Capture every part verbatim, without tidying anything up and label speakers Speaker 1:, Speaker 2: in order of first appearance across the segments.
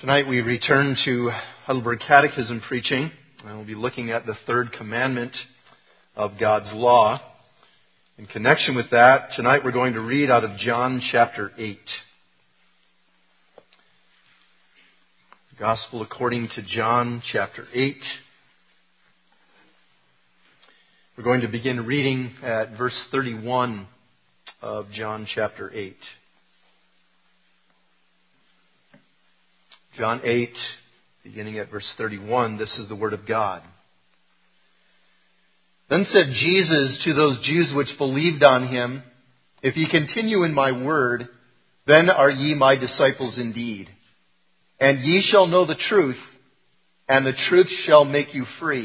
Speaker 1: Tonight we return to Heidelberg Catechism preaching, and we'll be looking at the third commandment of God's law. In connection with that, tonight we're going to read out of John chapter eight. The Gospel according to John chapter eight. We're going to begin reading at verse thirty-one of John chapter eight. John eight, beginning at verse thirty-one, this is the word of God. Then said Jesus to those Jews which believed on him, If ye continue in my word, then are ye my disciples indeed. And ye shall know the truth, and the truth shall make you free.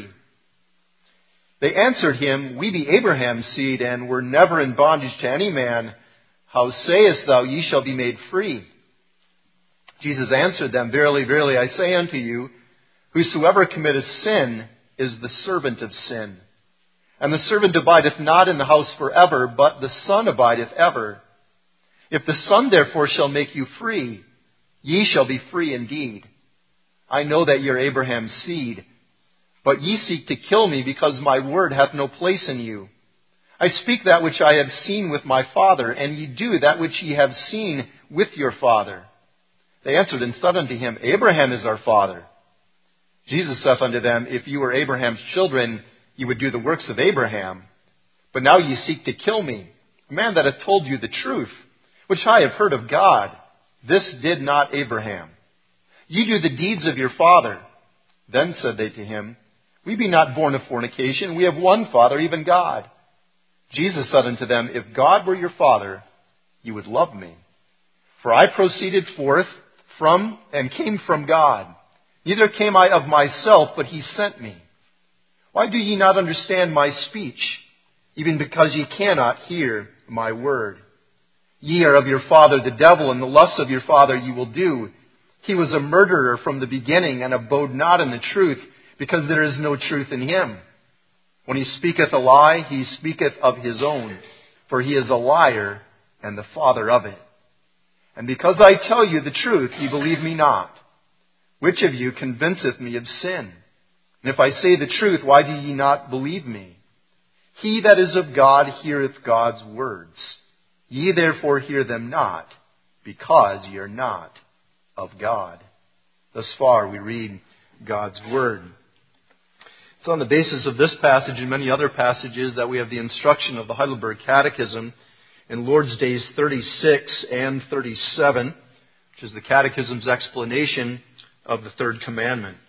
Speaker 1: They answered him, We be Abraham's seed, and were never in bondage to any man. How sayest thou, ye shall be made free? Jesus answered them, Verily, verily, I say unto you, whosoever committeth sin is the servant of sin. And the servant abideth not in the house forever, but the Son abideth ever. If the Son therefore shall make you free, ye shall be free indeed. I know that ye are Abraham's seed, but ye seek to kill me, because my word hath no place in you. I speak that which I have seen with my Father, and ye do that which ye have seen with your father. They answered and said unto him, Abraham is our father. Jesus saith unto them, If you were Abraham's children, ye would do the works of Abraham. But now ye seek to kill me, a man that hath told you the truth, which I have heard of God. This did not Abraham. Ye do the deeds of your father. Then said they to him, We be not born of fornication. We have one Father, even God. Jesus said unto them, If God were your Father, ye would love me. For I proceeded forth from and came from God. Neither came I of myself, but he sent me. Why do ye not understand my speech? Even because ye cannot hear my word. Ye are of your father the devil, and the lusts of your father ye will do. He was a murderer from the beginning, and abode not in the truth, because there is no truth in him. When he speaketh a lie, he speaketh of his own, for he is a liar and the father of it. And because I tell you the truth, ye believe me not. Which of you convinceth me of sin? And if I say the truth, why do ye not believe me? He that is of God heareth God's words. Ye therefore hear them not, because ye are not of God. Thus far we read God's word. It's on the basis of this passage and many other passages that we have the instruction of the Heidelberg Catechism in Lord's Days thirty-six and thirty-seven, which is the Catechism's explanation of the third commandment.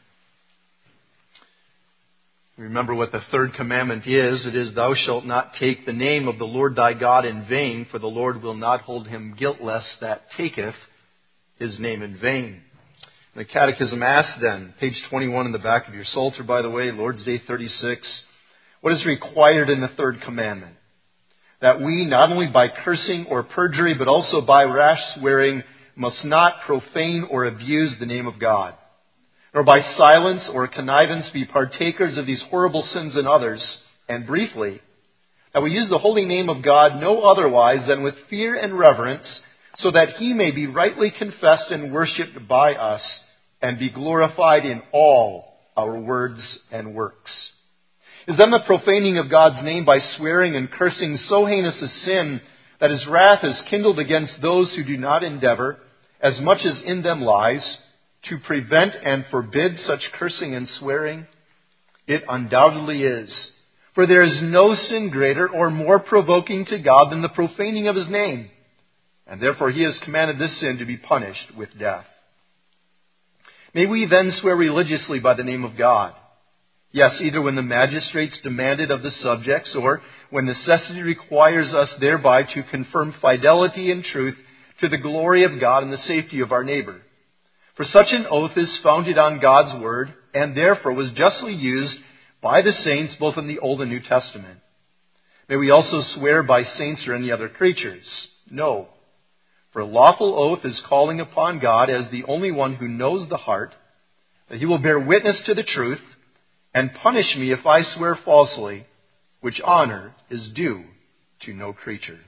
Speaker 1: Remember what the third commandment is. It is, Thou shalt not take the name of the Lord thy God in vain, for the Lord will not hold him guiltless that taketh his name in vain. The Catechism asks then, page twenty-one in the back of your Psalter, by the way, Lord's Day thirty-six, what is required in the third commandment? That we, not only by cursing or perjury, but also by rash swearing, must not profane or abuse the name of God, nor by silence or connivance be partakers of these horrible sins in others, and briefly, that we use the holy name of God no otherwise than with fear and reverence, so that he may be rightly confessed and worshipped by us, and be glorified in all our words and works. Is then the profaning of God's name by swearing and cursing so heinous a sin that his wrath is kindled against those who do not endeavor, as much as in them lies, to prevent and forbid such cursing and swearing? It undoubtedly is. For there is no sin greater or more provoking to God than the profaning of his name. And therefore he has commanded this sin to be punished with death. May we then swear religiously by the name of God. Yes, either when the magistrates demand it of the subjects, or when necessity requires us thereby to confirm fidelity and truth to the glory of God and the safety of our neighbor. For such an oath is founded on God's word, and therefore was justly used by the saints both in the Old and New Testament. May we also swear by saints or any other creatures? No. For a lawful oath is calling upon God as the only one who knows the heart, that he will bear witness to the truth, and punish me if I swear falsely, which honor is due to no creature.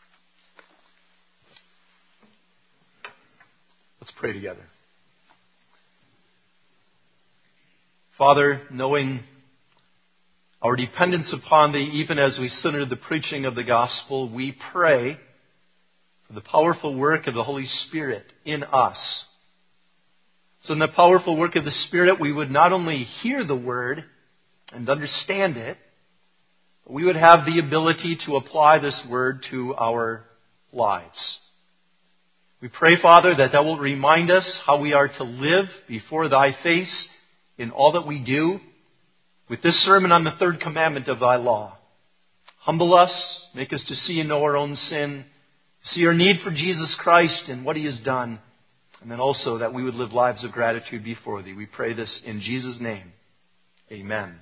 Speaker 1: Let's pray together. Father, knowing our dependence upon Thee, even as we sit under the preaching of the gospel, we pray for the powerful work of the Holy Spirit in us. So in the powerful work of the Spirit, we would not only hear the Word and understand it, but we would have the ability to apply this Word to our lives. We pray, Father, that Thou wilt remind us how we are to live before Thy face in all that we do with this sermon on the third commandment of Thy law. Humble us, make us to see and know our own sin, see our need for Jesus Christ and what He has done, and then also that we would live lives of gratitude before Thee. We pray this in Jesus' name. Amen.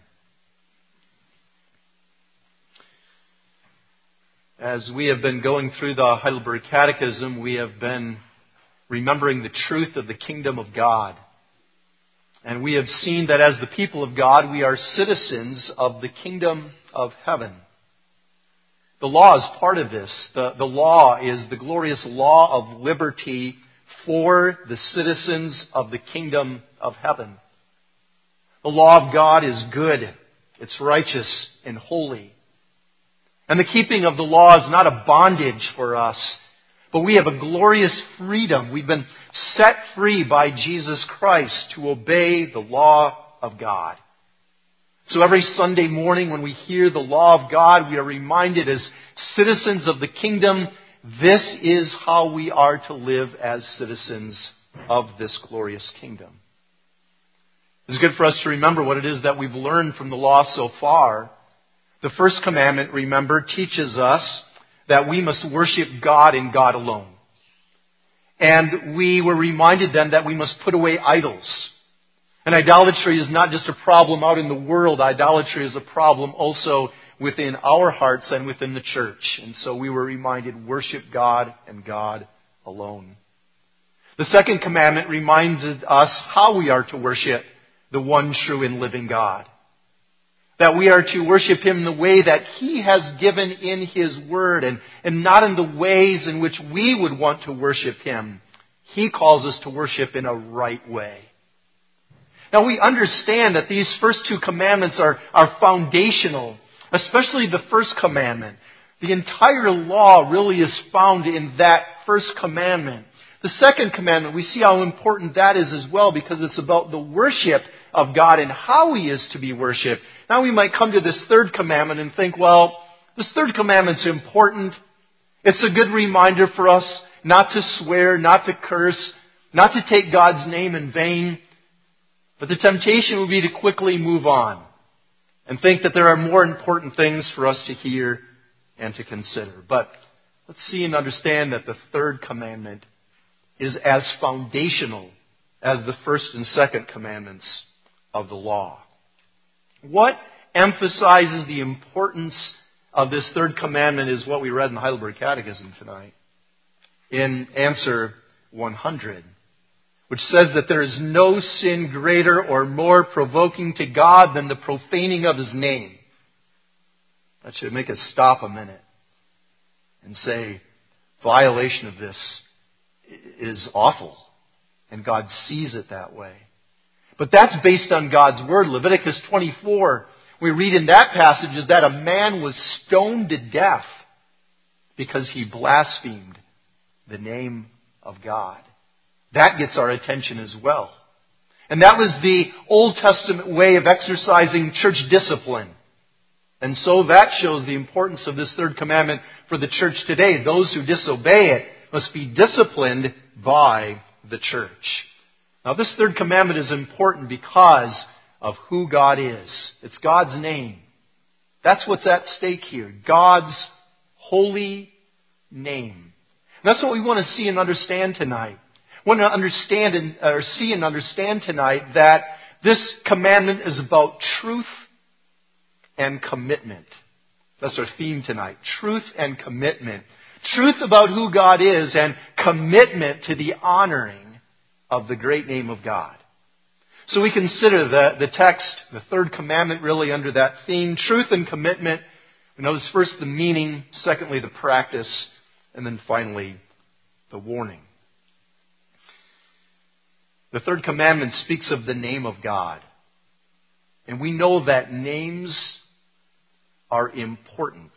Speaker 1: As we have been going through the Heidelberg Catechism, we have been remembering the truth of the kingdom of God. And we have seen that as the people of God, we are citizens of the kingdom of heaven. The law is part of this. The, the law is the glorious law of liberty for the citizens of the kingdom of heaven. The law of God is good. It's righteous and holy. And the keeping of the law is not a bondage for us, but we have a glorious freedom. We've been set free by Jesus Christ to obey the law of God. So every Sunday morning when we hear the law of God, we are reminded as citizens of the kingdom, this is how we are to live as citizens of this glorious kingdom. It's good for us to remember what it is that we've learned from the law so far. The first commandment, remember, teaches us that we must worship God and God alone. And we were reminded then that we must put away idols. And idolatry is not just a problem out in the world. Idolatry is a problem also within our hearts and within the church. And so we were reminded, worship God and God alone. The second commandment reminds us how we are to worship the one true and living God. That we are to worship Him in the way that He has given in His Word and, and not in the ways in which we would want to worship Him. He calls us to worship in a right way. Now we understand that these first two commandments are, are foundational, especially the first commandment. The entire law really is found in that first commandment. The second commandment, we see how important that is as well because it's about the worship of God and how He is to be worshipped. Now we might come to this third commandment and think, well, this third commandment's important. It's a good reminder for us not to swear, not to curse, not to take God's name in vain. But the temptation would be to quickly move on and think that there are more important things for us to hear and to consider. But let's see and understand that the third commandment is as foundational as the first and second commandments of the law. What emphasizes the importance of this third commandment is what we read in the Heidelberg Catechism tonight. In answer one hundred, which says that there is no sin greater or more provoking to God than the profaning of His name. That should make us stop a minute and say, violation of this is awful, and God sees it that way. But that's based on God's Word. Leviticus twenty-four, we read in that passage is that a man was stoned to death because he blasphemed the name of God. That gets our attention as well. And that was the Old Testament way of exercising church discipline. And so that shows the importance of this third commandment for the church today. Those who disobey it must be disciplined by the church. Now this third commandment is important because of who God is. It's God's name. That's what's at stake here. God's holy name. And that's what we want to see and understand tonight. We want to understand and, or see and understand tonight that this commandment is about truth and commitment. That's our theme tonight. Truth and commitment. Truth about who God is and commitment to the honoring of the great name of God. So we consider the, the text, the third commandment really under that theme, truth and commitment. We notice first the meaning, secondly the practice, and then finally the warning. The third commandment speaks of the name of God. And we know that names are important.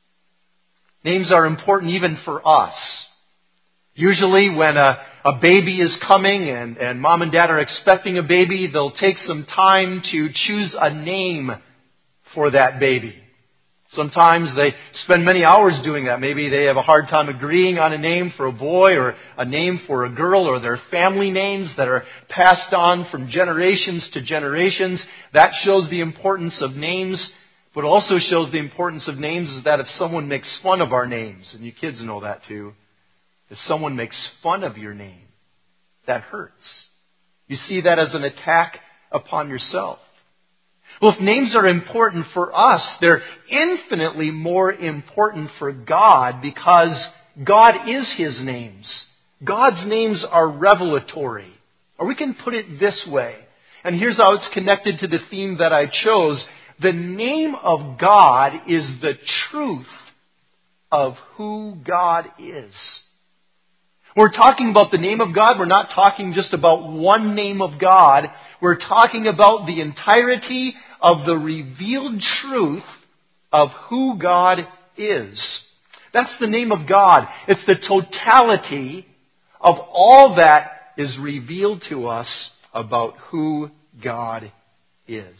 Speaker 1: Names are important even for us. Usually when a, a baby is coming and, and mom and dad are expecting a baby, they'll take some time to choose a name for that baby. Sometimes they spend many hours doing that. Maybe they have a hard time agreeing on a name for a boy or a name for a girl, or their family names that are passed on from generations to generations. That shows the importance of names. What also shows the importance of names is that if someone makes fun of our names, and you kids know that too, if someone makes fun of your name, that hurts. You see that as an attack upon yourself. Well, if names are important for us, they're infinitely more important for God, because God is His names. God's names are revelatory. Or we can put it this way, and here's how it's connected to the theme that I chose. The name of God is the truth of who God is. We're talking about the name of God. We're not talking just about one name of God. We're talking about the entirety of the revealed truth of who God is. That's the name of God. It's the totality of all that is revealed to us about who God is.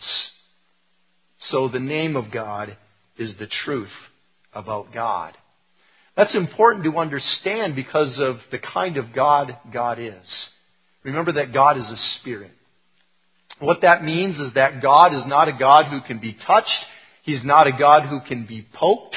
Speaker 1: So the name of God is the truth about God. That's important to understand because of the kind of God God is. Remember that God is a spirit. What that means is that God is not a God who can be touched. He's not a God who can be poked.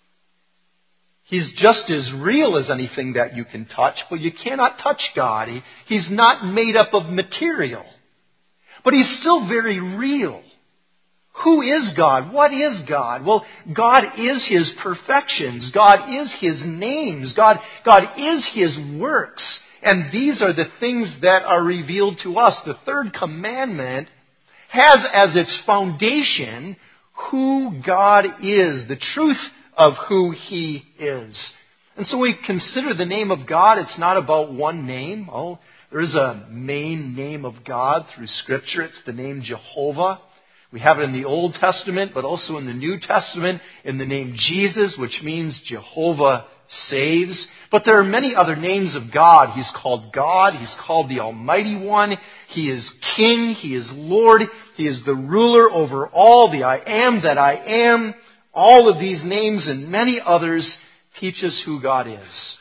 Speaker 1: He's just as real as anything that you can touch, but you cannot touch God. He, he's not made up of material. But He's still very real. Who is God? What is God? Well, God is His perfections. God is His names. God, God is His works. And these are the things that are revealed to us. The third commandment has as its foundation who God is, the truth of who He is. And so we consider the name of God. It's not about one name. Oh, there is a main name of God through Scripture. It's the name Jehovah. We have it in the Old Testament, but also in the New Testament in the name Jesus, which means Jehovah saves. But there are many other names of God. He's called God. He's called the Almighty One. He is King. He is Lord. He is the ruler over all, the I am that I am. All of these names and many others teach us who God is.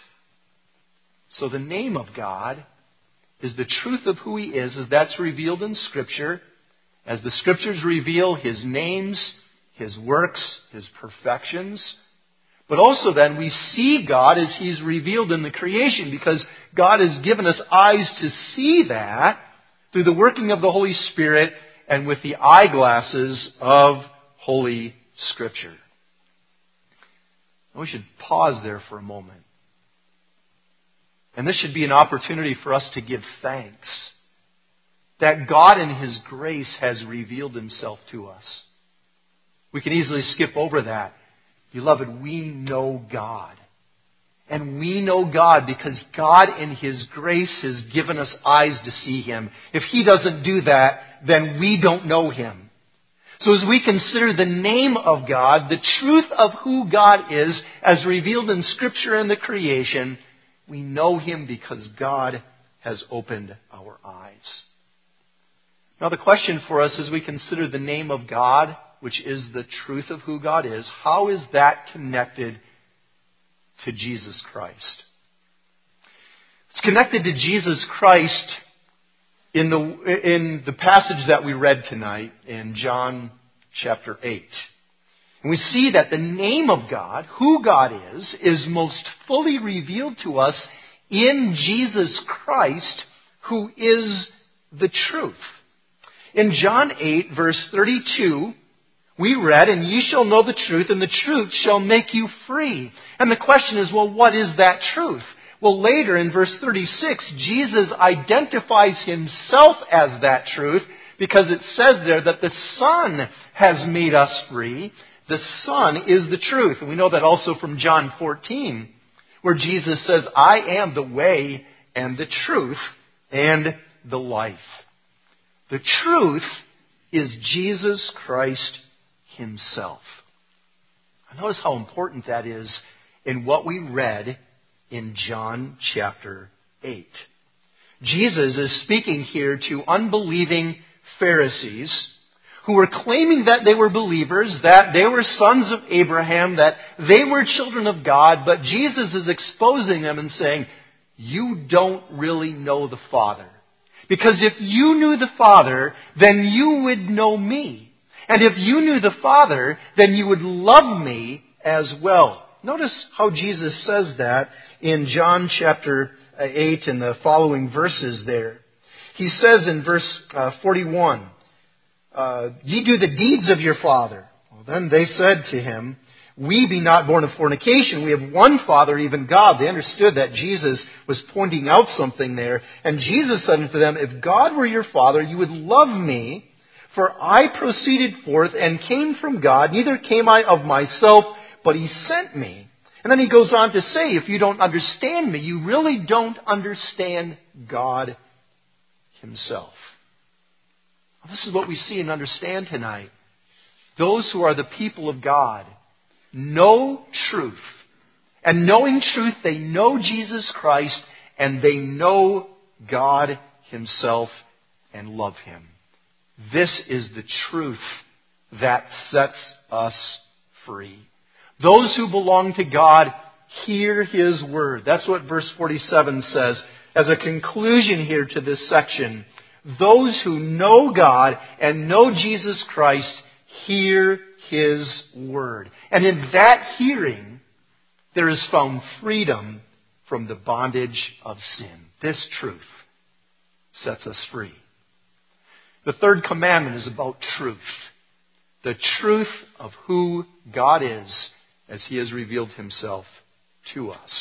Speaker 1: So the name of God is the truth of who He is, as that's revealed in Scripture. As the Scriptures reveal His names, His works, His perfections. But also then we see God as He's revealed in the creation, because God has given us eyes to see that through the working of the Holy Spirit and with the eyeglasses of Holy Scripture. And we should pause there for a moment. And this should be an opportunity for us to give thanks that God in His grace has revealed Himself to us. We can easily skip over that. Beloved, we know God. And we know God because God in His grace has given us eyes to see Him. If He doesn't do that, then we don't know Him. So as we consider the name of God, the truth of who God is, as revealed in Scripture and the creation, we know Him because God has opened our eyes. Now the question for us as we consider the name of God, which is the truth of who God is, how is that connected to Jesus Christ? It's connected to Jesus Christ in the, in the passage that we read tonight in John chapter eight. And we see that the name of God, who God is, is most fully revealed to us in Jesus Christ, who is the truth. In John eight, verse thirty-two, we read, "And ye shall know the truth, and the truth shall make you free." And the question is, well, what is that truth? Well, later in verse thirty-six, Jesus identifies Himself as that truth, because it says there that the Son has made us free. The Son is the truth. And we know that also from John fourteen, where Jesus says, "I am the way and the truth and the life." The truth is Jesus Christ himself. Notice how important that is in what we read in John chapter eight. Jesus is speaking here to unbelieving Pharisees who were claiming that they were believers, that they were sons of Abraham, that they were children of God, but Jesus is exposing them and saying, you don't really know the Father. Because if you knew the Father, then you would know me. And if you knew the Father, then you would love me as well. Notice how Jesus says that in John chapter eight and the following verses there. He says in verse uh, forty-one, uh, ye do the deeds of your father. Well, then they said to him, we be not born of fornication. We have one Father, even God. They understood that Jesus was pointing out something there. And Jesus said unto them, if God were your Father, you would love me, for I proceeded forth and came from God. Neither came I of myself, but he sent me. And then he goes on to say, if you don't understand me, you really don't understand God himself. Well, this is what we see and understand tonight. Those who are the people of God know truth. And knowing truth, they know Jesus Christ and they know God himself and love him. This is the truth that sets us free. Those who belong to God hear his word. That's what verse forty-seven says. As a conclusion here to this section, those who know God and know Jesus Christ hear his word. And in that hearing, there is found freedom from the bondage of sin. This truth sets us free. The third commandment is about truth. The truth of who God is as he has revealed himself to us.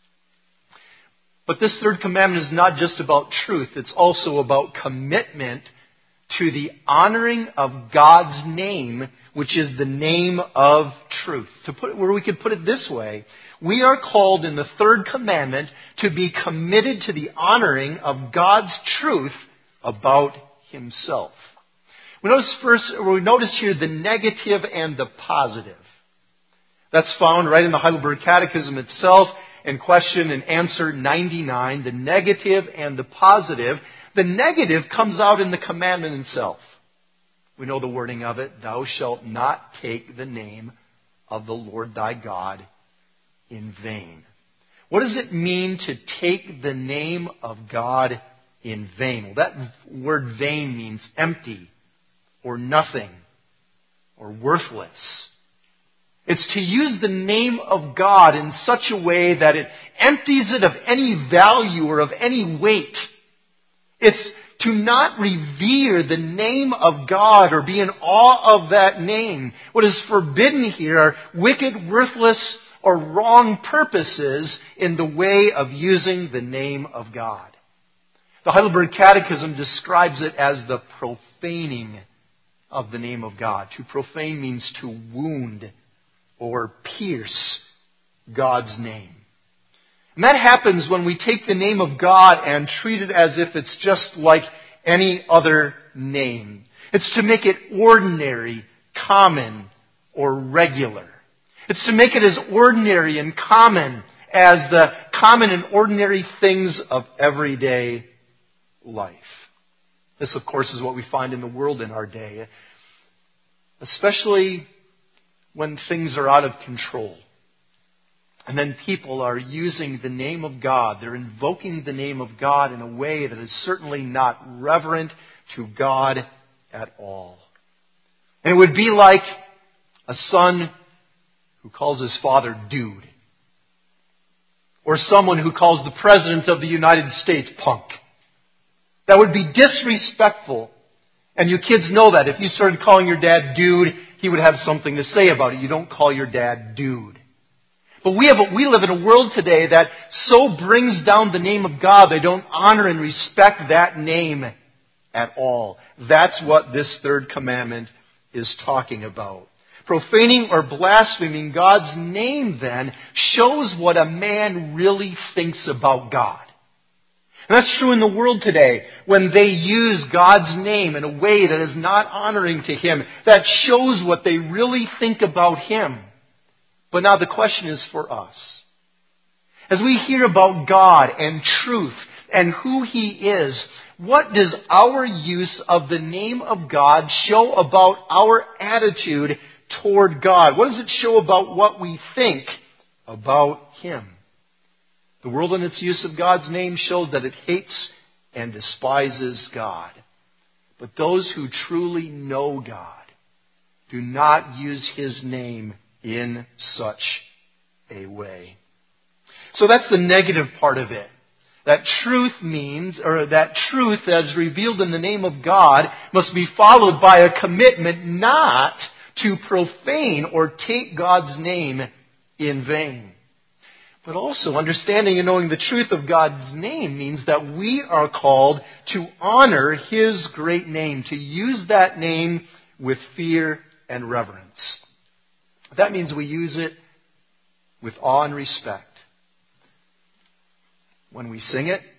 Speaker 1: But this third commandment is not just about truth. It's also about commitment to the honoring of God's name, which is the name of truth. To put it where we could put it this way, we are called in the third commandment to be committed to the honoring of God's truth about himself. We notice first, we notice here the negative and the positive. That's found right in the Heidelberg Catechism itself in question and answer ninety-nine, the negative and the positive. The negative comes out in the commandment itself. We know the wording of it. Thou shalt not take the name of the Lord thy God in vain. What does it mean to take the name of God in vain? Well, that word vain means empty or nothing or worthless. It's to use the name of God in such a way that it empties it of any value or of any weight. It's to not revere the name of God or be in awe of that name. What is forbidden here are wicked, worthless, or wrong purposes in the way of using the name of God. The Heidelberg Catechism describes it as the profaning of the name of God. To profane means to wound or pierce God's name. And that happens when we take the name of God and treat it as if it's just like any other name. It's to make it ordinary, common, or regular. It's to make it as ordinary and common as the common and ordinary things of everyday life. This, of course, is what we find in the world in our day, especially when things are out of control. And then people are using the name of God. They're invoking the name of God in a way that is certainly not reverent to God at all. And it would be like a son who calls his father dude. Or someone who calls the President of the United States punk. That would be disrespectful. And you kids know that. If you started calling your dad dude, he would have something to say about it. You don't call your dad dude. But we have a, we live in a world today that so brings down the name of God, they don't honor and respect that name at all. That's what this third commandment is talking about. Profaning or blaspheming God's name, then, shows what a man really thinks about God. And that's true in the world today. When they use God's name in a way that is not honoring to Him, that shows what they really think about Him. But now the question is for us. As we hear about God and truth and who He is, what does our use of the name of God show about our attitude toward God? What does it show about what we think about Him? The world in its use of God's name shows that it hates and despises God. But those who truly know God do not use His name in such a way. So that's the negative part of it. That truth means, or that truth that is revealed in the name of God must be followed by a commitment not to profane or take God's name in vain. But also, understanding and knowing the truth of God's name means that we are called to honor His great name, to use that name with fear and reverence. That means we use it with awe and respect. When we sing it,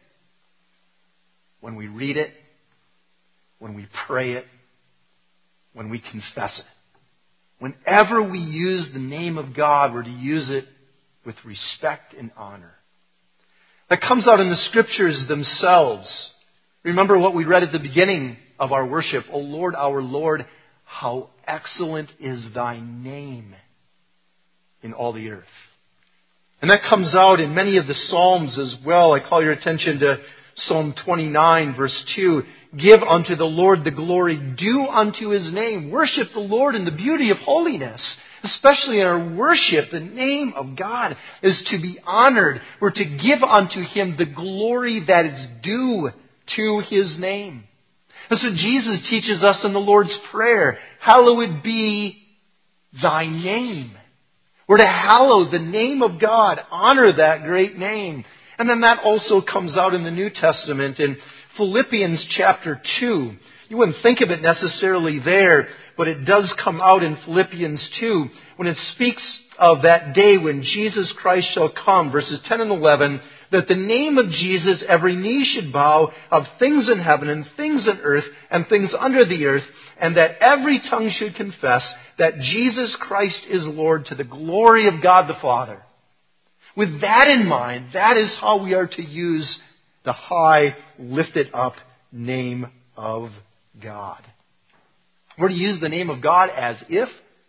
Speaker 1: when we read it, when we pray it, when we confess it. Whenever we use the name of God, we're to use it with respect and honor. That comes out in the Scriptures themselves. Remember what we read at the beginning of our worship. O Lord, our Lord, how excellent is Thy name in all the earth. And that comes out in many of the Psalms as well. I call your attention to Psalm twenty-nine, verse two. Give unto the Lord the glory due unto His name. Worship the Lord in the beauty of holiness. Especially in our worship, the name of God is to be honored. We're to give unto Him the glory that is due to His name. That's what Jesus teaches us in the Lord's Prayer. Hallowed be Thy name. We're to hallow the name of God, honor that great name. And then that also comes out in the New Testament in Philippians chapter two. You wouldn't think of it necessarily there, but it does come out in Philippians two when it speaks of that day when Jesus Christ shall come, verses ten and eleven, that the name of Jesus every knee should bow, of things in heaven and things on earth and things under the earth, and that every tongue should confess that Jesus Christ is Lord, to the glory of God the Father. With that in mind, that is how we are to use the high, lifted up name of God. We're to use the name of God as if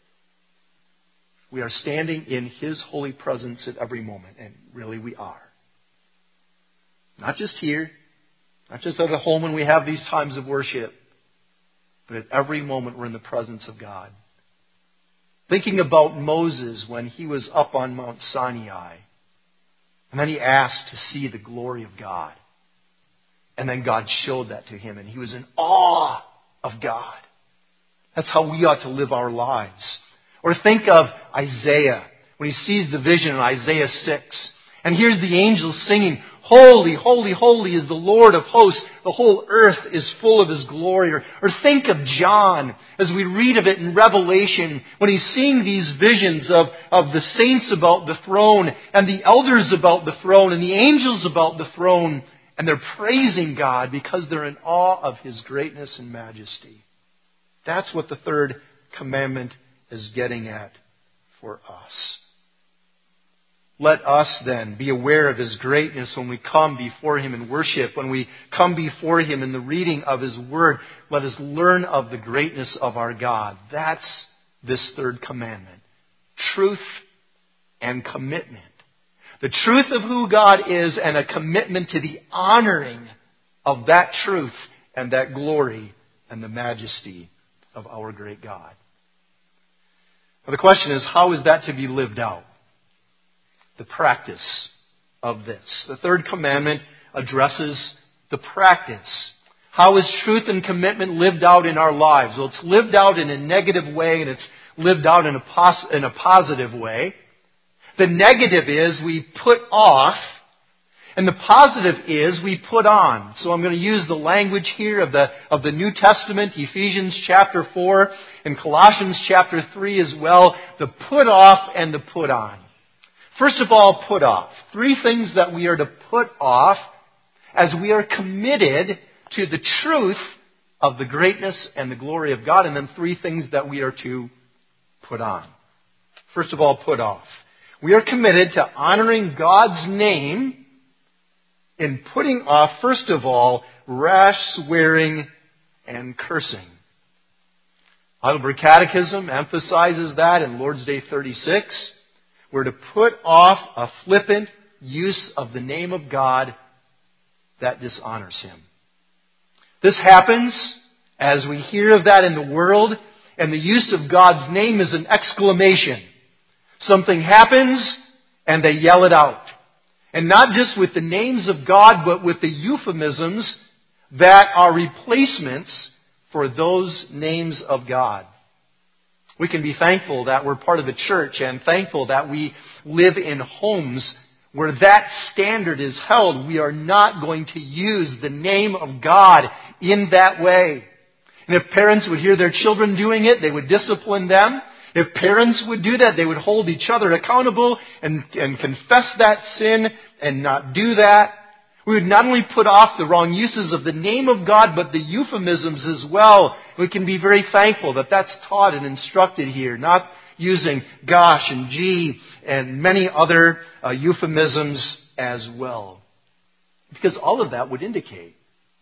Speaker 1: we are standing in His holy presence at every moment. And really we are. Not just here, not just at home when we have these times of worship, but at every moment we're in the presence of God. Thinking about Moses when he was up on Mount Sinai. And then he asked to see the glory of God. And then God showed that to him, and he was in awe of God. That's how we ought to live our lives. Or think of Isaiah when he sees the vision in Isaiah six. And here's the angels singing, Holy, holy, holy is the Lord of hosts. The whole earth is full of His glory. Or, or think of John as we read of it in Revelation when he's seeing these visions of, of the saints about the throne and the elders about the throne and the angels about the throne. And they're praising God because they're in awe of His greatness and majesty. That's what the third commandment is getting at for us. Let us then be aware of His greatness when we come before Him in worship, when we come before Him in the reading of His Word. Let us learn of the greatness of our God. That's this third commandment. Truth and commitment. The truth of who God is and a commitment to the honoring of that truth and that glory and the majesty of our great God. Well, the question is, how is that to be lived out? The practice of this. The third commandment addresses the practice. How is truth and commitment lived out in our lives? Well, it's lived out in a negative way and it's lived out in a, pos- in a positive way. The negative is we put off, and the positive is we put on. So I'm going to use the language here of the of the New Testament, Ephesians chapter four, and Colossians chapter three as well, the put off and the put on. First of all, put off. Three things that we are to put off as we are committed to the truth of the greatness and the glory of God, and then three things that we are to put on. First of all, put off. We are committed to honoring God's name in putting off, first of all, rash swearing and cursing. Heidelberg Catechism emphasizes that in Lord's Day thirty-six. We're to put off a flippant use of the name of God that dishonors Him. This happens as we hear of that in the world, and the use of God's name is an exclamation. Something happens, and they yell it out. And not just with the names of God, but with the euphemisms that are replacements for those names of God. We can be thankful that we're part of a church and thankful that we live in homes where that standard is held. We are not going to use the name of God in that way. And if parents would hear their children doing it, they would discipline them. If parents would do that, they would hold each other accountable and, and confess that sin and not do that. We would not only put off the wrong uses of the name of God, but the euphemisms as well. We can be very thankful that that's taught and instructed here, not using gosh and gee and many other uh, euphemisms as well. Because all of that would indicate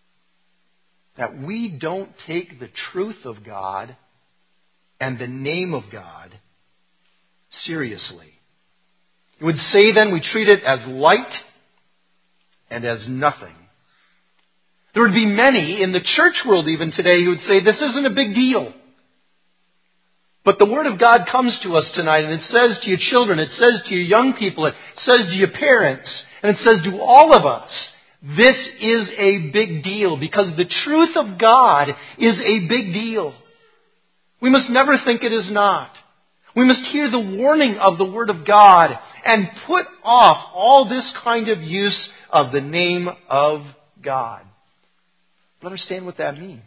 Speaker 1: that we don't take the truth of God and the name of God seriously. It would say then we treat it as light and as nothing. There would be many in the church world even today who would say this isn't a big deal. But the Word of God comes to us tonight, and it says to your children, it says to your young people, it says to your parents, and it says to all of us, this is a big deal, because the truth of God is a big deal. We must never think it is not. We must hear the warning of the Word of God and put off all this kind of use of the name of God. But understand what that means.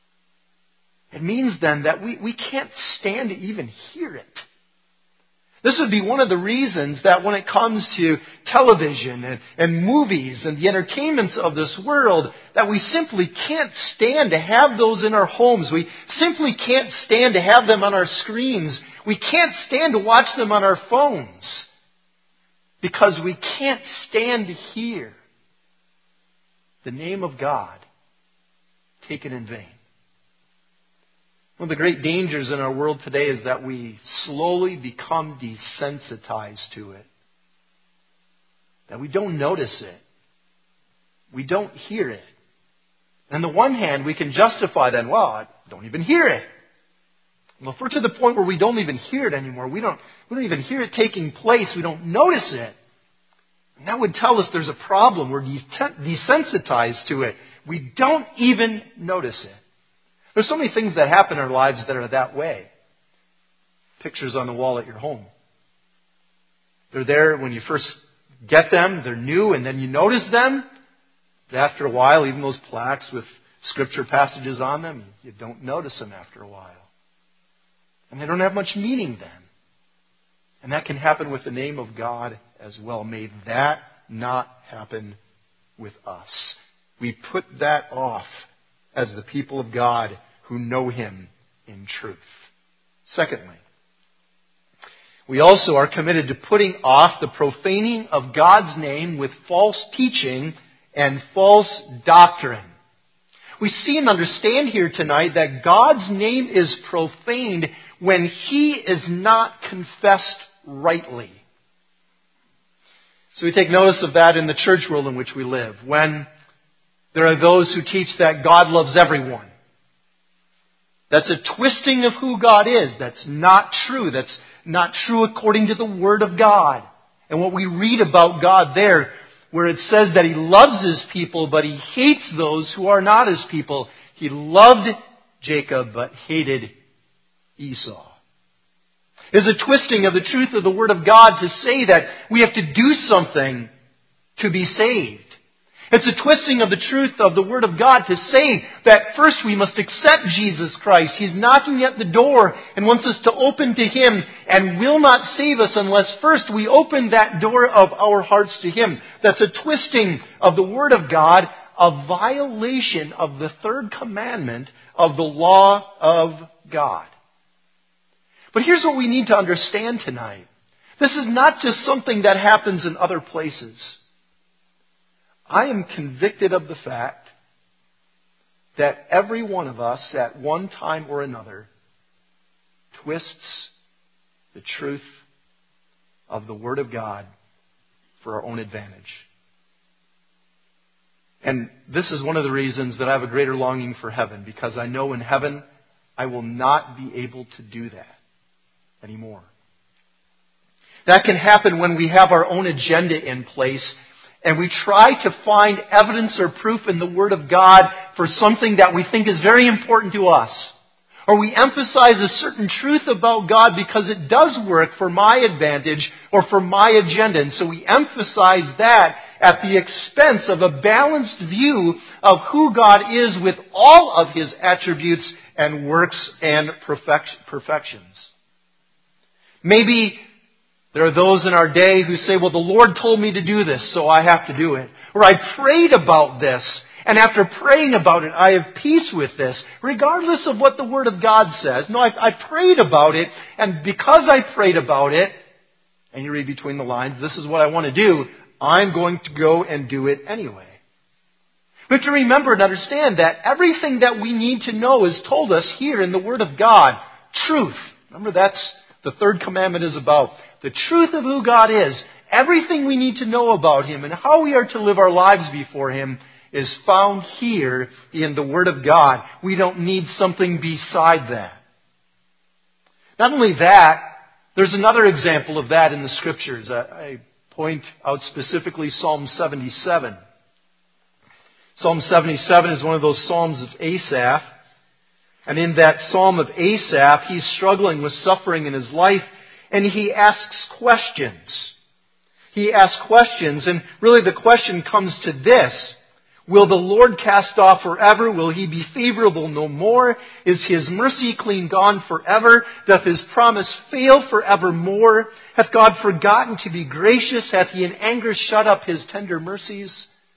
Speaker 1: It means then that we, we can't stand to even hear it. This would be one of the reasons that when it comes to television and, and movies and the entertainments of this world, that we simply can't stand to have those in our homes. We simply can't stand to have them on our screens. We can't stand to watch them on our phones. Because we can't stand to hear the name of God taken in vain. One of the great dangers in our world today is that we slowly become desensitized to it. That we don't notice it. We don't hear it. On the one hand, we can justify then, well, I don't even hear it. Well, if we're to the point where we don't even hear it anymore, we don't, we don't even hear it taking place, we don't notice it, and that would tell us there's a problem. We're desensitized to it. We don't even notice it. There's so many things that happen in our lives that are that way. Pictures on the wall at your home. They're there when you first get them. They're new, and then you notice them. But after a while, even those plaques with scripture passages on them, you don't notice them after a while. And they don't have much meaning then. And that can happen with the name of God as well. May that not happen with us. We put that off as the people of God who know Him in truth. Secondly, we also are committed to putting off the profaning of God's name with false teaching and false doctrine. We see and understand here tonight that God's name is profaned when He is not confessed rightly. So we take notice of that in the church world in which we live, when there are those who teach that God loves everyone. That's a twisting of who God is. That's not true. That's not true according to the Word of God. And what we read about God there, where it says that He loves His people, but He hates those who are not His people. He loved Jacob, but hated Esau. It is a twisting of the truth of the Word of God to say that we have to do something to be saved. It's a twisting of the truth of the Word of God to say that first we must accept Jesus Christ. He's knocking at the door and wants us to open to Him and will not save us unless first we open that door of our hearts to Him. That's a twisting of the Word of God, a violation of the third commandment of the law of God. But here's what we need to understand tonight. This is not just something that happens in other places. I am convicted of the fact that every one of us at one time or another twists the truth of the Word of God for our own advantage. And this is one of the reasons that I have a greater longing for heaven, because I know in heaven I will not be able to do that anymore. That can happen when we have our own agenda in place and we try to find evidence or proof in the Word of God for something that we think is very important to us. Or we emphasize a certain truth about God because it does work for my advantage or for my agenda. And so we emphasize that at the expense of a balanced view of who God is with all of His attributes and works and perfections. Maybe there are those in our day who say, well, the Lord told me to do this, so I have to do it. Or I prayed about this, and after praying about it, I have peace with this, regardless of what the Word of God says. No, I, I prayed about it, and because I prayed about it, and you read between the lines, this is what I want to do, I'm going to go and do it anyway. We have to remember and understand that everything that we need to know is told us here in the Word of God. Truth. Remember, that's the third commandment is about. The truth of who God is. Everything we need to know about Him and how we are to live our lives before Him is found here in the Word of God. We don't need something beside that. Not only that, there's another example of that in the Scriptures. I point out specifically Psalm seventy-seven. Psalm seventy-seven is one of those Psalms of Asaph. And in that Psalm of Asaph, he's struggling with suffering in his life, and he asks questions. He asks questions, and really the question comes to this. Will the Lord cast off forever? Will He be favorable no more? Is His mercy clean gone forever? Doth His promise fail forevermore? Hath God forgotten to be gracious? Hath He in anger shut up His tender mercies?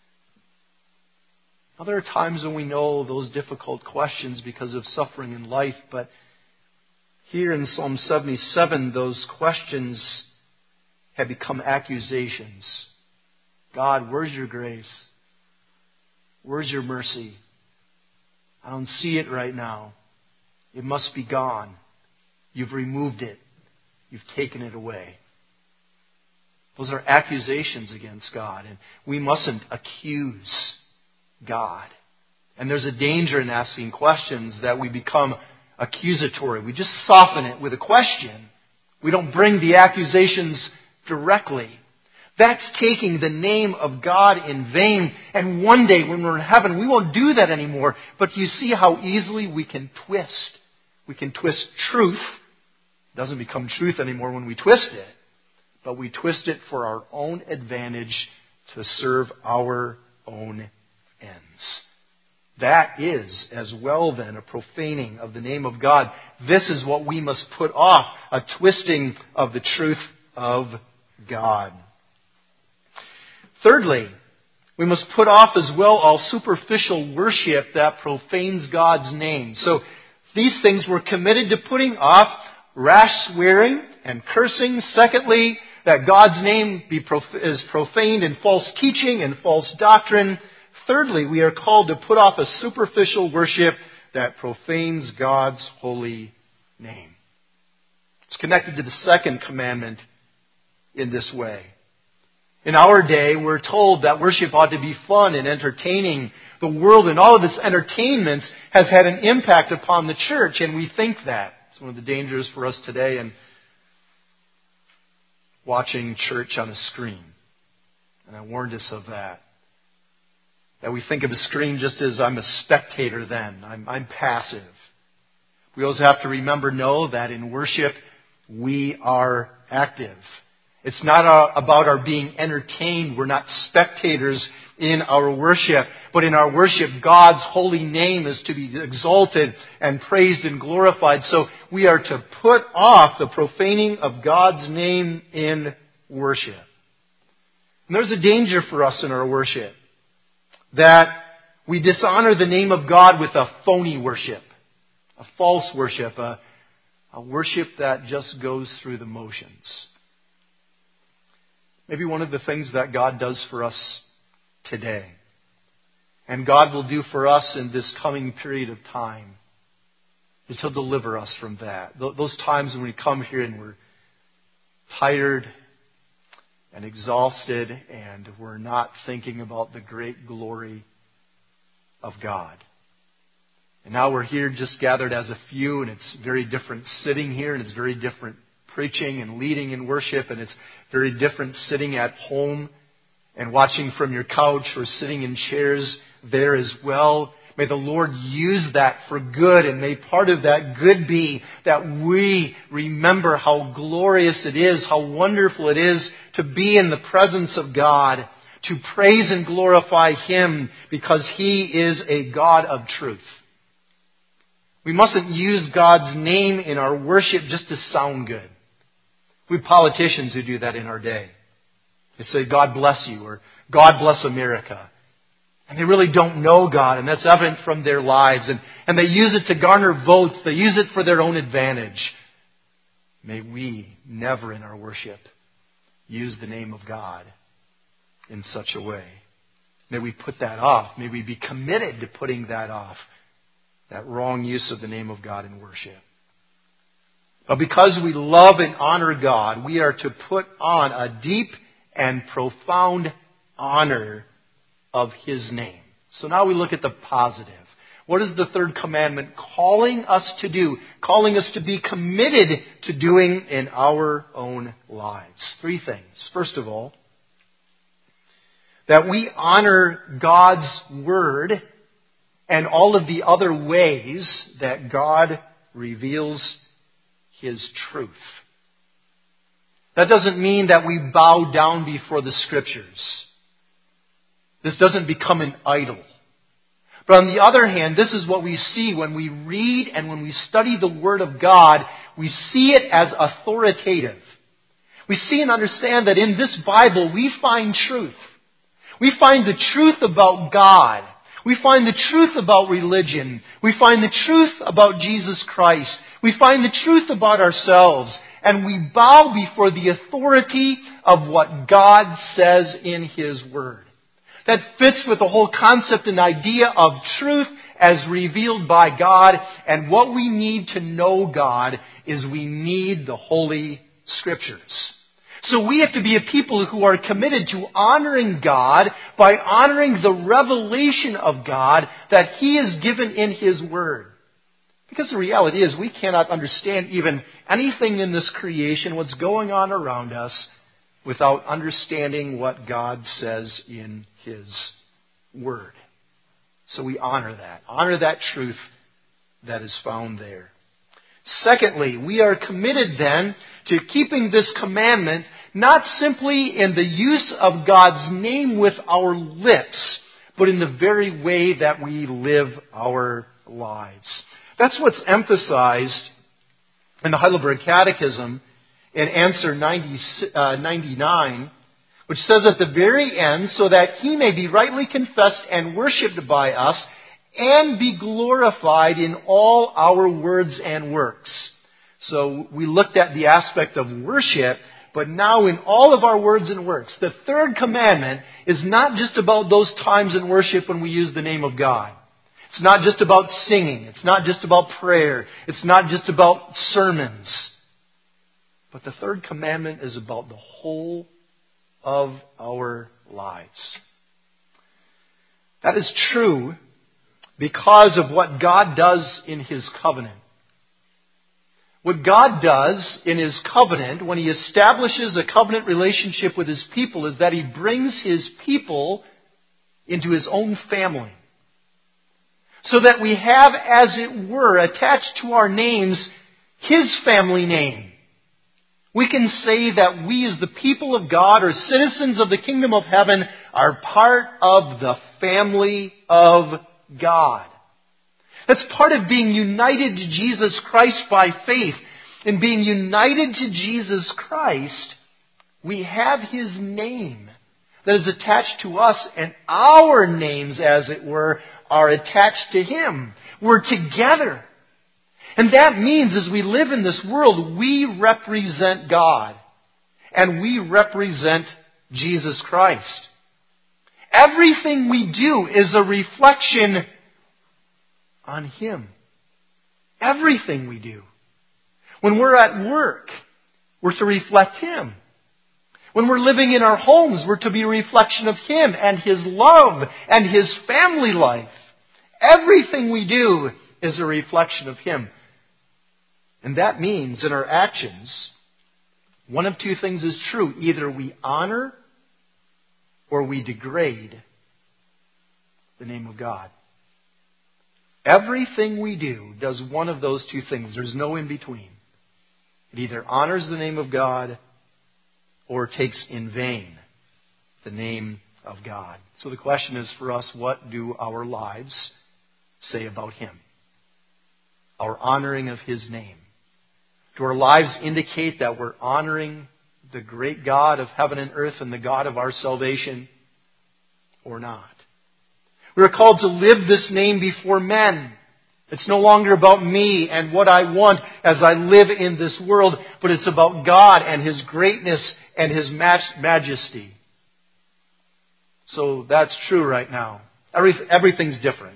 Speaker 1: Now, there are times when we know those difficult questions because of suffering in life, but here in Psalm seventy-seven, those questions have become accusations. God, where's your grace? Where's your mercy? I don't see it right now. It must be gone. You've removed it. You've taken it away. Those are accusations against God, and we mustn't accuse God. And there's a danger in asking questions that we become accusatory. We just soften it with a question. We don't bring the accusations directly. That's taking the name of God in vain. And one day when we're in heaven, we won't do that anymore. But you see how easily we can twist. We can twist truth. It doesn't become truth anymore when we twist it. But we twist it for our own advantage to serve our own ends. That is, as well then, a profaning of the name of God. This is what we must put off, a twisting of the truth of God. Thirdly, we must put off as well all superficial worship that profanes God's name. So these things we're committed to putting off: rash swearing and cursing. Secondly, that God's name be prof- is profaned in false teaching and false doctrine. Thirdly, we are called to put off a superficial worship that profanes God's holy name. It's connected to the second commandment in this way. In our day, we're told that worship ought to be fun and entertaining. The world and all of its entertainments has had an impact upon the church, and we think that. It's one of the dangers for us today in watching church on a screen. And I warned us of that. That we think of a screen just as I'm a spectator then. I'm, I'm passive. We always have to remember, no, that in worship we are active. It's not uh, about our being entertained. We're not spectators in our worship. But in our worship, God's holy name is to be exalted and praised and glorified. So we are to put off the profaning of God's name in worship. And there's a danger for us in our worship, that we dishonor the name of God with a phony worship, a false worship, a, a worship that just goes through the motions. Maybe one of the things that God does for us today, and God will do for us in this coming period of time, is He'll deliver us from that. Those times when we come here and we're tired and exhausted and we're not thinking about the great glory of God. And now we're here just gathered as a few, and it's very different sitting here, and it's very different preaching and leading in worship, and it's very different sitting at home and watching from your couch or sitting in chairs there as well. May the Lord use that for good, and may part of that good be that we remember how glorious it is, how wonderful it is to be in the presence of God, to praise and glorify Him because He is a God of truth. We mustn't use God's name in our worship just to sound good. We have politicians who do that in our day. They say, God bless you, or God bless America. And they really don't know God, and that's evident from their lives. And, and they use it to garner votes. They use it for their own advantage. May we never in our worship use the name of God in such a way. May we put that off. May we be committed to putting that off. That wrong use of the name of God in worship. But because we love and honor God, we are to put on a deep and profound honor of His name. So now we look at the positive. What is the third commandment calling us to do? Calling us to be committed to doing in our own lives. Three things. First of all, that we honor God's Word and all of the other ways that God reveals His truth. That doesn't mean that we bow down before the Scriptures. This doesn't become an idol. But on the other hand, this is what we see when we read and when we study the Word of God. We see it as authoritative. We see and understand that in this Bible we find truth. We find the truth about God. We find the truth about religion. We find the truth about Jesus Christ. We find the truth about ourselves. And we bow before the authority of what God says in His Word. That fits with the whole concept and idea of truth as revealed by God. And what we need to know God is we need the Holy Scriptures. So we have to be a people who are committed to honoring God by honoring the revelation of God that He has given in His Word. Because the reality is we cannot understand even anything in this creation, what's going on around us, without understanding what God says in His Word. So we honor that. Honor that truth that is found there. Secondly, we are committed then to keeping this commandment not simply in the use of God's name with our lips, but in the very way that we live our lives. That's what's emphasized in the Heidelberg Catechism in answer ninety, uh, ninety-nine, which says at the very end, so that He may be rightly confessed and worshipped by us, and be glorified in all our words and works. So we looked at the aspect of worship, but now in all of our words and works. The third commandment is not just about those times in worship when we use the name of God. It's not just about singing. It's not just about prayer. It's not just about sermons. But the third commandment is about the whole of our lives. That is true because of what God does in His covenant. What God does in His covenant, when He establishes a covenant relationship with His people, is that He brings His people into His own family. So that we have, as it were, attached to our names, His family name. We can say that we as the people of God or citizens of the kingdom of heaven are part of the family of God. That's part of being united to Jesus Christ by faith. In being united to Jesus Christ, we have His name that is attached to us, and our names, as it were, are attached to Him. We're together. And that means as we live in this world, we represent God. And we represent Jesus Christ. Everything we do is a reflection on Him. Everything we do. When we're at work, we're to reflect Him. When we're living in our homes, we're to be a reflection of Him and His love and His family life. Everything we do is a reflection of Him. And that means in our actions, one of two things is true. Either we honor or we degrade the name of God. Everything we do does one of those two things. There's no in between. It either honors the name of God or takes in vain the name of God. So the question is for us, what do our lives say about Him? Our honoring of His name. Do our lives indicate that we're honoring the great God of heaven and earth and the God of our salvation, or not? We are called to live this name before men. It's no longer about me and what I want as I live in this world, but it's about God and His greatness and His majesty. So that's true right now. Every, everything's different.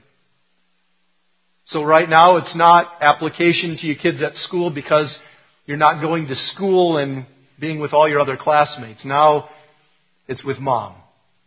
Speaker 1: So right now it's not application to your kids at school because you're not going to school and being with all your other classmates. Now it's with mom.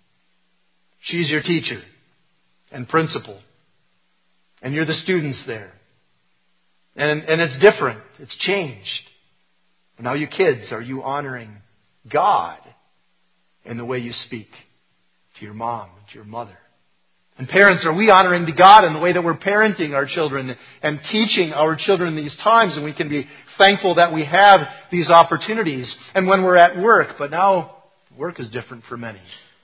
Speaker 1: She's your teacher and principal. And you're the students there. And, and it's different. It's changed. Now you kids, are you honoring God in the way you speak to your mom, to your mother? And parents, are we honoring to God in the way that we're parenting our children and teaching our children these times? And we can be thankful that we have these opportunities. And when we're at work, but now work is different for many.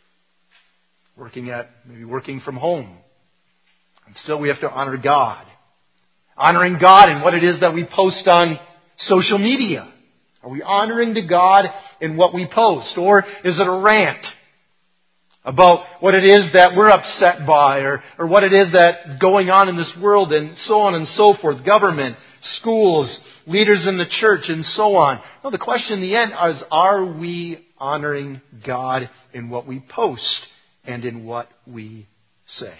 Speaker 1: Working at, maybe working from home. And still we have to honor God. Honoring God in what it is that we post on social media. Are we honoring to God in what we post? Or is it a rant about what it is that we're upset by, or, or what it is that's going on in this world, and so on and so forth? Government, schools, leaders in the church, and so on. No, the question in the end is, are we honoring God in what we post and in what we say?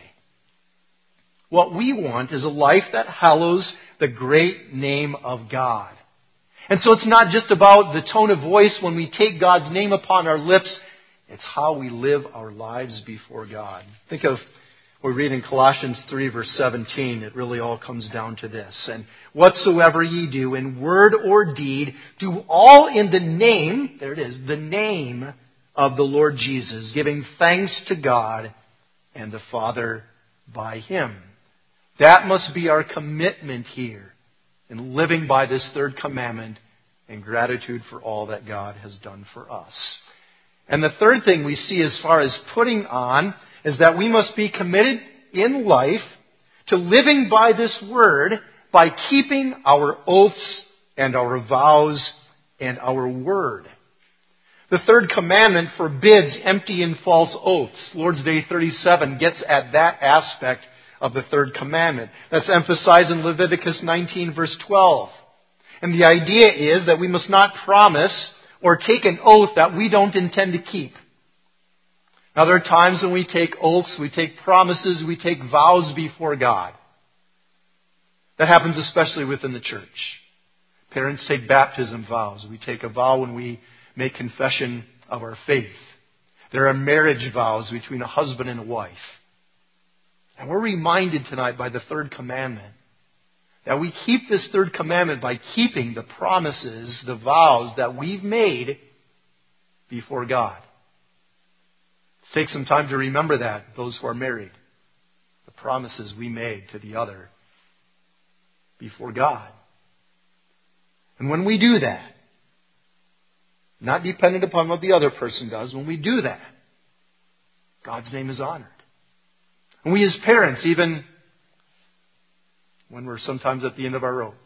Speaker 1: What we want is a life that hallows the great name of God. And so it's not just about the tone of voice when we take God's name upon our lips. It's how we live our lives before God. Think of what we read in Colossians three, verse seventeen. It really all comes down to this. And whatsoever ye do in word or deed, do all in the name, there it is, the name of the Lord Jesus, giving thanks to God and the Father by Him. That must be our commitment here in living by this third commandment and gratitude for all that God has done for us. And the third thing we see as far as putting on is that we must be committed in life to living by this word by keeping our oaths and our vows and our word. The third commandment forbids empty and false oaths. Lord's Day thirty-seven gets at that aspect of the third commandment. That's emphasized in Leviticus nineteen, verse twelve. And the idea is that we must not promise or take an oath that we don't intend to keep. Now there are times when we take oaths, we take promises, we take vows before God. That happens especially within the church. Parents take baptism vows. We take a vow when we make confession of our faith. There are marriage vows between a husband and a wife. And we're reminded tonight by the third commandment that we keep this third commandment by keeping the promises, the vows that we've made before God. Take some time to remember that, those who are married. The promises we made to the other before God. And when we do that, not dependent upon what the other person does, when we do that, God's name is honored. And we as parents, even when we're sometimes at the end of our rope,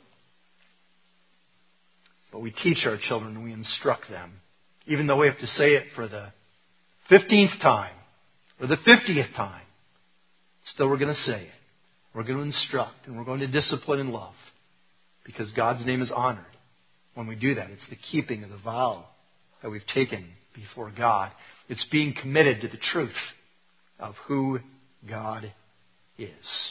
Speaker 1: but we teach our children and we instruct them, even though we have to say it for the fifteenth time or the fiftieth time, still we're going to say it. We're going to instruct and we're going to discipline and love because God's name is honored. When we do that, it's the keeping of the vow that we've taken before God. It's being committed to the truth of who God is.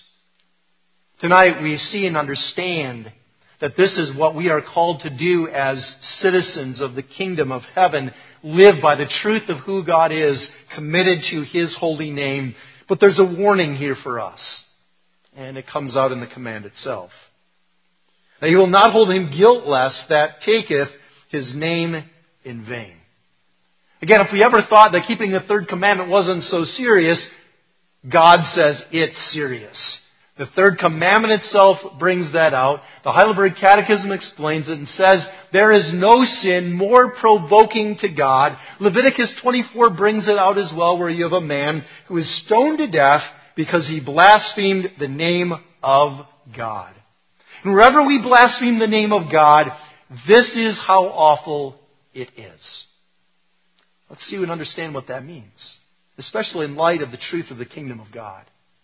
Speaker 1: Tonight we see and understand that this is what we are called to do as citizens of the kingdom of heaven. Live by the truth of who God is, committed to His holy name. But there's a warning here for us. And it comes out in the command itself. That you will not hold him guiltless that taketh his name in vain. Again, if we ever thought that keeping the third commandment wasn't so serious, God says it's serious. The third commandment itself brings that out. The Heidelberg Catechism explains it and says, there is no sin more provoking to God. Leviticus twenty-four brings it out as well, where you have a man who is stoned to death because he blasphemed the name of God. And wherever we blaspheme the name of God, this is how awful it is. Let's see and understand what that means, especially in light of the truth of the kingdom of God.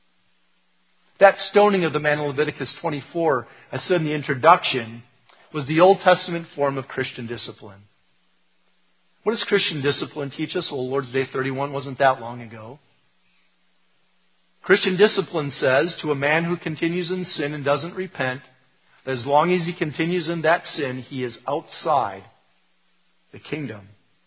Speaker 1: That stoning of the man in Leviticus twenty-four, I said in the introduction, was the Old Testament form of Christian discipline. What does Christian discipline teach us? Well, Lord's Day thirty-one wasn't that long ago. Christian discipline says to a man who continues in sin and doesn't repent, that as long as he continues in that sin, he is outside the kingdom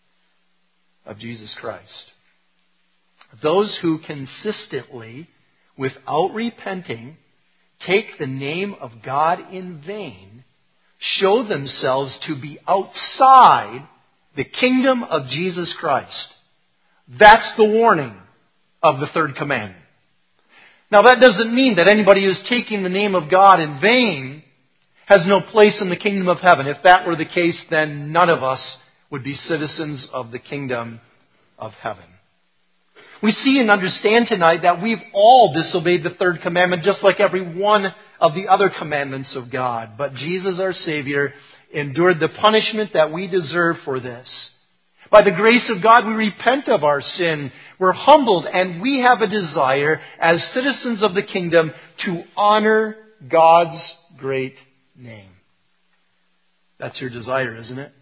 Speaker 1: of Jesus Christ. Those who consistently, without repenting, take the name of God in vain, show themselves to be outside the kingdom of Jesus Christ. That's the warning of the third commandment. Now that doesn't mean that anybody who's taking the name of God in vain has no place in the kingdom of heaven. If that were the case, then none of us would be citizens of the kingdom of heaven. We see and understand tonight that we've all disobeyed the third commandment, just like every one of the other commandments of God. But Jesus, our Savior, endured the punishment that we deserve for this. By the grace of God, we repent of our sin. We're humbled, and we have a desire, as citizens of the kingdom, to honor God's great name. That's your desire, isn't it?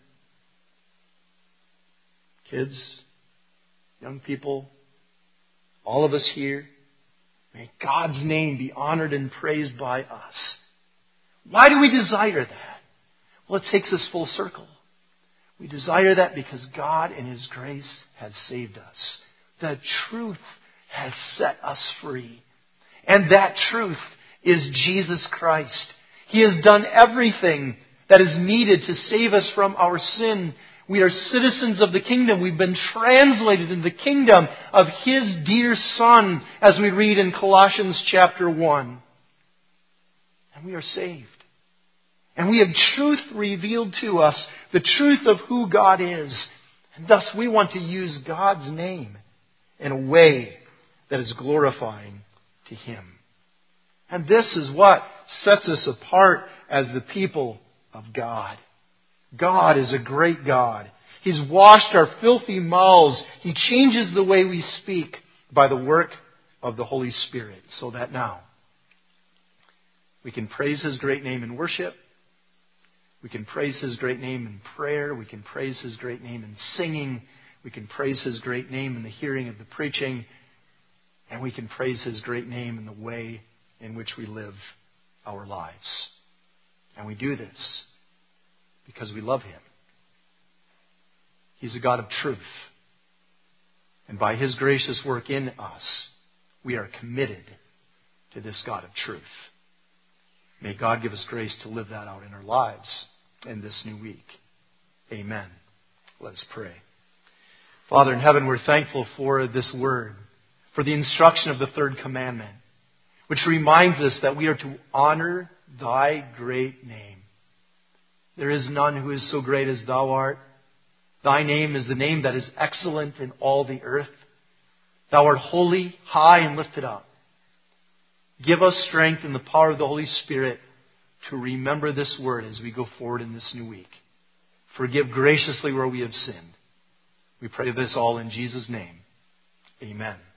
Speaker 1: Kids, young people, all of us here, may God's name be honored and praised by us. Why do we desire that? Well, it takes us full circle. We desire that because God in His grace has saved us. The truth has set us free. And that truth is Jesus Christ. He has done everything that is needed to save us from our sin. We are citizens of the kingdom. We've been translated into the kingdom of His dear Son, as we read in Colossians chapter one. And we are saved. And we have truth revealed to us, the truth of who God is. And thus we want to use God's name in a way that is glorifying to Him. And this is what sets us apart as the people of God. God is a great God. He's washed our filthy mouths. He changes the way we speak by the work of the Holy Spirit, so that now we can praise His great name in worship. We can praise His great name in prayer. We can praise His great name in singing. We can praise His great name in the hearing of the preaching. And we can praise His great name in the way in which we live our lives. And we do this because we love Him. He's a God of truth. And by His gracious work in us, we are committed to this God of truth. May God give us grace to live that out in our lives in this new week. Amen. Let us pray. Father in heaven, we're thankful for this word, for the instruction of the third commandment, which reminds us that we are to honor Thy great name. There is none who is so great as Thou art.
Speaker 2: Thy name is the name that is excellent in all the earth. Thou art holy, high, and lifted up. Give us strength in the power of the Holy Spirit to remember this word as we go forward in this new week. Forgive graciously where we have sinned. We pray this all in Jesus' name. Amen.